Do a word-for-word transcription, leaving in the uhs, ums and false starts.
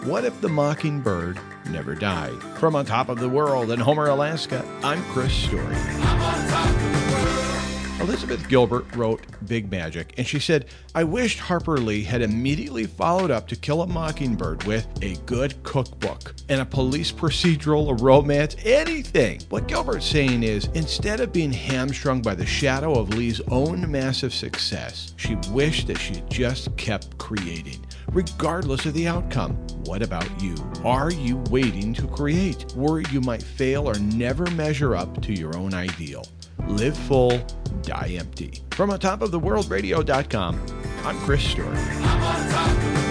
What if the mockingbird never died? From On Top of the World in Homer, Alaska, I'm Chris Story. Elizabeth Gilbert wrote Big Magic, and she said, I wished Harper Lee had immediately followed up To Kill a Mockingbird with a good cookbook and a police procedural, a romance, anything. What Gilbert's saying is, instead of being hamstrung by the shadow of Lee's own massive success, she wished that she had just kept creating, regardless of the outcome. What about you? Are you waiting to create, worried you might fail or never measure up to your own ideal? Live full, die empty. From on top of the world radio dot com, I'm Chris Story.